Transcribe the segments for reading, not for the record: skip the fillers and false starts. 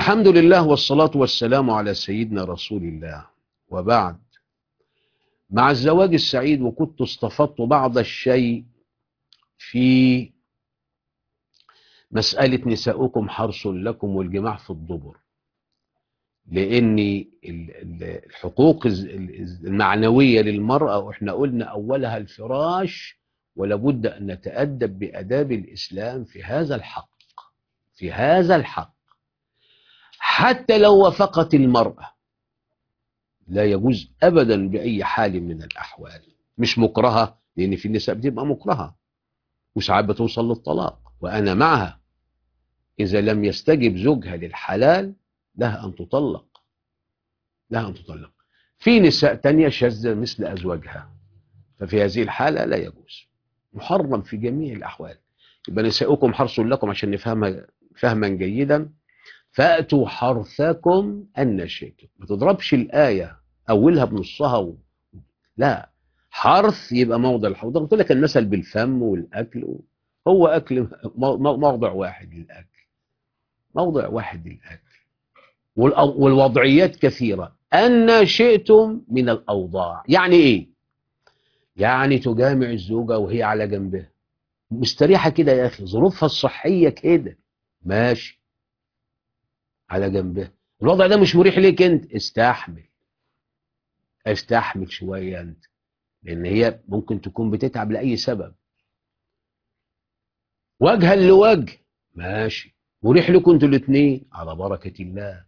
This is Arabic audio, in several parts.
الحمد لله والصلاة والسلام على سيدنا رسول الله، وبعد. مع الزواج السعيد وكنت استفدت بعض الشيء في مسألة نساؤكم حرث لكم والجماع في الدبر، لأن الحقوق المعنوية للمرأة وإحنا قلنا أولها الفراش، ولابد أن نتأدب بأداب الإسلام في هذا الحق، في هذا الحق. حتى لو وافقت المرأة لا يجوز أبدا بأي حال من الأحوال، مش مكرهة، لأن في النساء بتبقى مكرهة وساعات بتوصل للطلاق، وأنا معها. إذا لم يستجب زوجها للحلال لها أن تطلق، لها أن تطلق. في نساء تانية شاذة مثل أزواجها، ففي هذه الحالة لا يجوز، محرم في جميع الأحوال. يبقى نساؤكم حرث لكم عشان نفهمها فهما جيدا. فأتوا حرثكم أن شئتم. ما تضربش الآية أولها بنصها لا، حرث يبقى موضع الحوض. قلت لك المثل بالفم والأكل، هو أكل موضع واحد للأكل، موضع واحد للأكل، والوضعيات كثيرة. أن شئتم من الأوضاع يعني إيه؟ يعني تجامع الزوجة وهي على جنبها مستريحة كده يا أخي، ظروفها الصحية كده ماشي على جنبها. الوضع ده مش مريح ليك انت، استحمل، استحمل شوية انت، لان هي ممكن تكون بتتعب لأي سبب. وجها لوجه ماشي، مريح لكم انتوا الاثنين على بركة الله.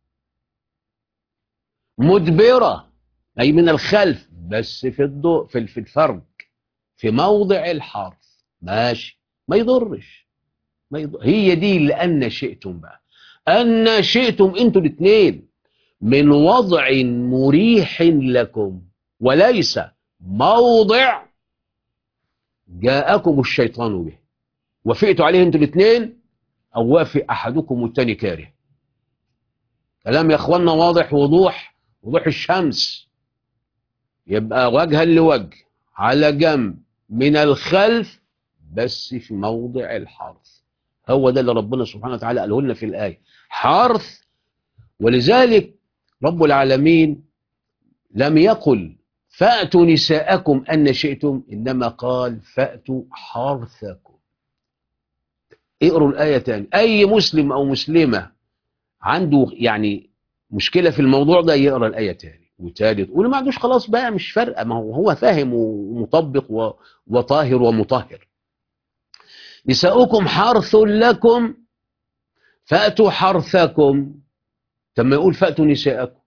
مدبرة اي من الخلف، بس في الضوء في الفرج في موضع الحرث ماشي، ما يضرش، ما يضر. هي دي اللي أن شئتم بقى، أن شئتم انتوا الاثنين من وضع مريح لكم، وليس موضع جاءكم الشيطان به وافقتوا عليه انتوا الاثنين، او وافق احدكم والتاني كاره. كلام يا اخوانا واضح، وضوح الشمس. يبقى وجها لوجه على جنب من الخلف، بس في موضع الحرث. هو ده اللي ربنا سبحانه وتعالى قاله لنا في الآية، حرث. ولذلك رب العالمين لم يقل فأتوا نساءكم أن شئتم، إنما قال فأتوا حرثكم. اقروا الآية تاني. أي مسلم أو مسلمة عنده يعني مشكلة في الموضوع ده يقرأ الآية تاني وتالت، واللي ما عندوش خلاص بقى مش فارقة، ما هو فاهم ومطبق وطاهر ومطهر. نساؤكم حرث لكم فأتوا حرثكم. لما يقول فأتوا نساءكم،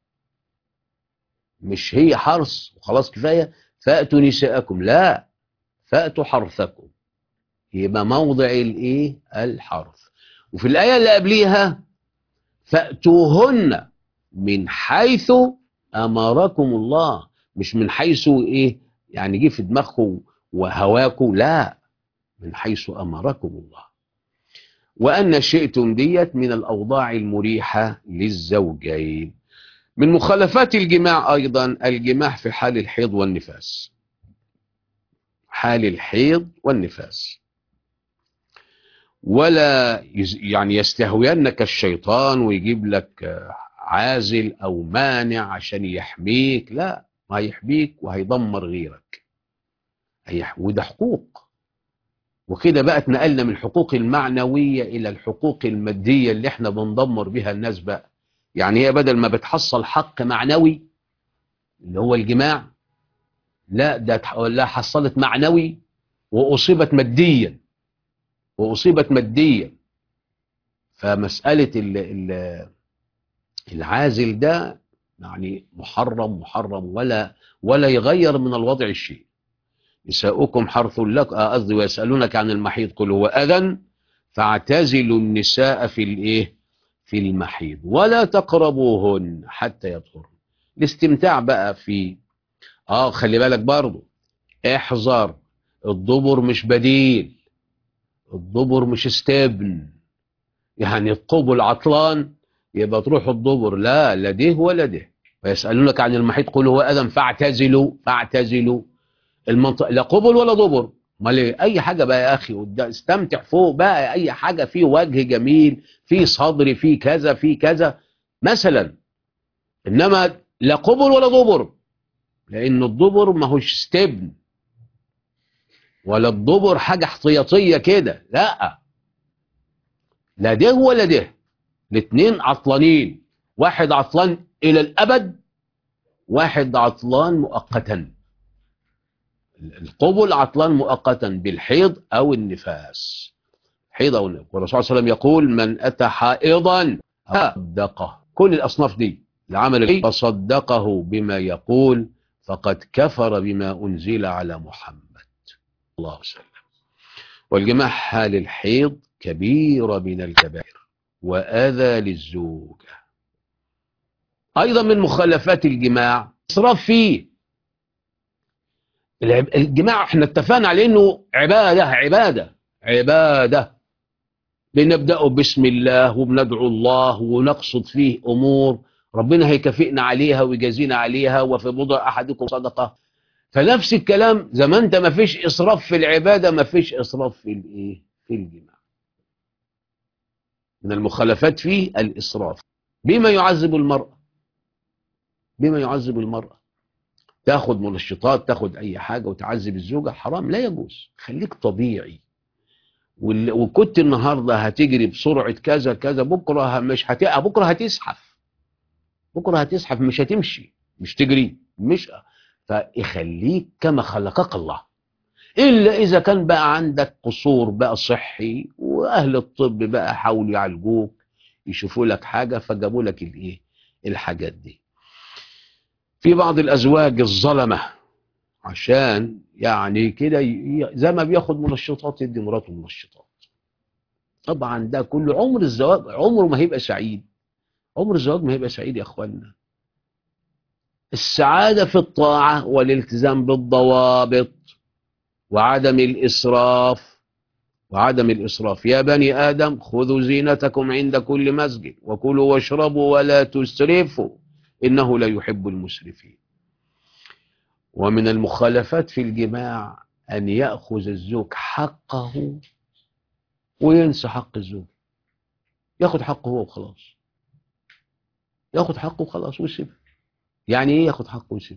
مش هي حرث وخلاص كفاية فأتوا نساءكم، لا، فأتوا حرثكم، يبقى موضع الايه؟ الحرث. وفي الآية اللي قبليها فأتوهن من حيث أمركم الله، مش من حيث ايه يعني جه في دماغكم وهواكم، لا، من حيث أمركم الله. وأن شئتم ديت من الأوضاع المريحة للزوجين. من مخالفات الجماع أيضا الجماع في حال الحيض والنفاس، حال الحيض والنفاس. ولا يعني يستهوينك الشيطان ويجيب لك عازل أو مانع عشان يحميك، لا، ما هيحميك وهيدمر غيرك. وده حقوق. وكده بقى اتنقلنا من الحقوق المعنوية إلى الحقوق المادية اللي احنا بندمر بها الناس بقى. يعني هي بدل ما بتحصل حق معنوي اللي هو الجماع، لا، ده لا، حصلت معنوي وأصيبت ماديا، وأصيبت ماديا. فمسألة العازل ده يعني محرم، ولا يغير من الوضع الشيء. نساؤكم حرث لكم، قصدي ويسألونك عن المحيض قل هو أذى فاعتزلوا النساء في الايه؟ في المحيض ولا تقربوهن حتى يطهرن. الاستمتاع بقى في خلي بالك برضو، احذر، الدبر مش بديل، الدبر مش استبن. يعني القبل عطلان يبقى تروح الدبر، لا، لا ده ولا ده. ويسألونك عن المحيض قل هو أذى فاعتزلوا المنطقة، لا قبل ولا دبر، امال إيه؟ اي حاجه بقى يا اخي استمتع فوق بقى، اي حاجه فيه وجه جميل، فيه صدر، فيه كذا فيه كذا مثلا. انما لا قبل ولا دبر، لان الدبر ما هوش استبن، ولا الدبر حاجه احتياطيه كده، لا، لا ده ولا ده، الاثنين عطلانين، واحد عطلان الى الابد، واحد عطلان مؤقتا. القبل عطلان مؤقتا بالحيض او النفاس، حيض او النفاس. والرسول صلى الله عليه وسلم يقول: من اتى حائضا صدقه، كل الاصناف دي العمل فيه فصدقه بما يقول فقد كفر بما انزل على محمد الله وسلم. والجماع حال الحيض كبيرة من الكبائر وأذى للزوجة. أيضا من مخالفات الجماع إسراف فيه. الجماع احنا اتفقنا على انه عبادة. بنبدأ بسم الله وبندعو الله ونقصد فيه أمور ربنا هيكافئنا عليها ويجازينا عليها، وفي بضع أحدكم صدقة. فنفس الكلام، زي ما انت ما فيش إسراف في العبادة، ما فيش إسراف في الايه؟ في الجماع. من المخالفات فيه الإسراف بما يعذب المرأة. تاخد منشطات، تاخد أي حاجة وتعذب الزوجة، حرام، لا يجوز. خليك طبيعي. وكنت النهاردة هتجري بسرعة كذا كذا، بكرة بكرة هتزحف، مش هتمشي، مش تجري، مش. فخليك كما خلقك الله، إلا إذا كان بقى عندك قصور بقى صحي، وأهل الطب بقى حاولوا يعالجوك، يشوفوا لك حاجة فجابوا لك الحاجات دي. في بعض الأزواج الظلمة عشان يعني كده زي ما بياخد منشطات يدي مراته منشطات. طبعا ده كله عمر الزواج عمره ما هيبقى سعيد. عمر الزواج ما هيبقى سعيد يا اخوانا. السعادة في الطاعة والالتزام بالضوابط وعدم الإسراف. يا بني آدم خذوا زينتكم عند كل مسجد وكلوا واشربوا ولا تسرفوا إنه لا يحب المسرفين. ومن المخالفات في الجماع أن يأخذ الزوج حقه وينسى حق الزوج. ياخد حقه هو وخلاص، ويسيبه. يعني ايه ياخد حقه ويسيبه؟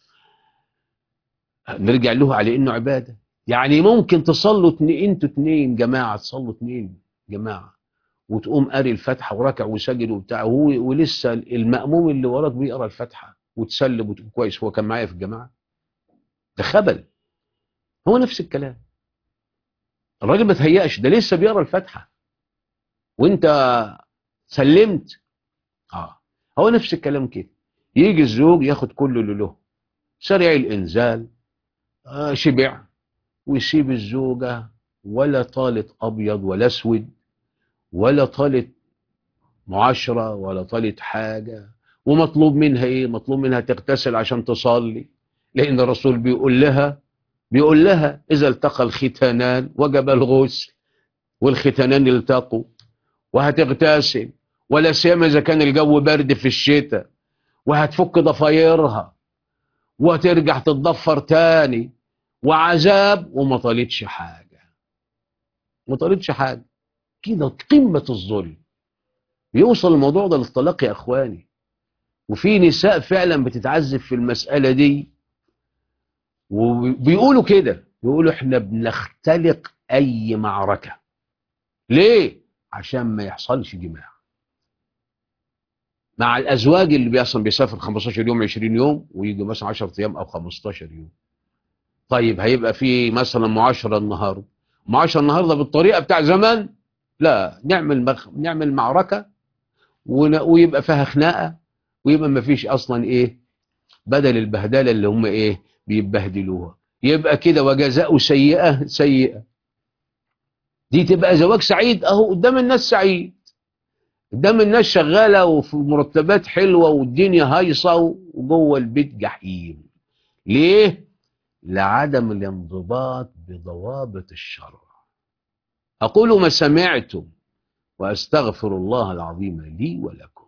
نرجع له على انه عباده. يعني ممكن تصلوا انتوا اتنين جماعه، تصلوا اتنين جماعه وتقوم قاري الفاتحه وركع وسجد وبتاع، ولسه المأموم اللي وراك بيقرا الفاتحه وتسلم وتقول كويس هو كان معايا في الجماعه. ده خبل. هو نفس الكلام، الراجل ما تهيأش، ده لسه بيقرا الفاتحه وانت سلمت. هو نفس الكلام كده. يجي الزوج ياخد كل اللي له، سريع الانزال، شبع، ويسيب الزوجة ولا طالت أبيض ولا أسود، ولا طالت معاشرة، ولا طالت حاجة. ومطلوب منها إيه؟ مطلوب منها تغتسل عشان تصلي، لأن الرسول بيقول لها إذا التقى الختانان وجب الغسل، والختانان التقوا، وهتغتسل، ولا سيما إذا كان الجو برد في الشتاء، وهتفك ضفايرها وترجع تتضفر تاني، وعذاب، وما طالتش حاجة. كده قمة الظلم. بيوصل الموضوع ده للطلاق يا اخواني. وفي نساء فعلا بتتعذب في المسألة دي، وبيقولوا كده، بيقولوا احنا بنختلق اي معركة. ليه؟ عشان ما يحصلش جماع مع الازواج اللي بيسافر 15 يوم 20 يوم ويجي مثلا 10 ايام او 15 يوم. طيب هيبقى في مثلا معاشرة النهارده بالطريقة بتاع زمان؟ لا، نعمل معركة ويبقى فيها خناقة، ويبقى ما فيش اصلا ايه بدل البهدلة اللي هم ايه بيبهدلوها. يبقى كده وجزاء سيئة. دي تبقى زواج سعيد اهو قدام الناس، سعيد قدام الناس، شغالة وفي مرتبات حلوة والدنيا هايصة، وجوه البيت جحيم. ليه؟ لعدم الانضباط بضوابط الشرع. أقول ما سمعتم وأستغفر الله العظيم لي ولكم.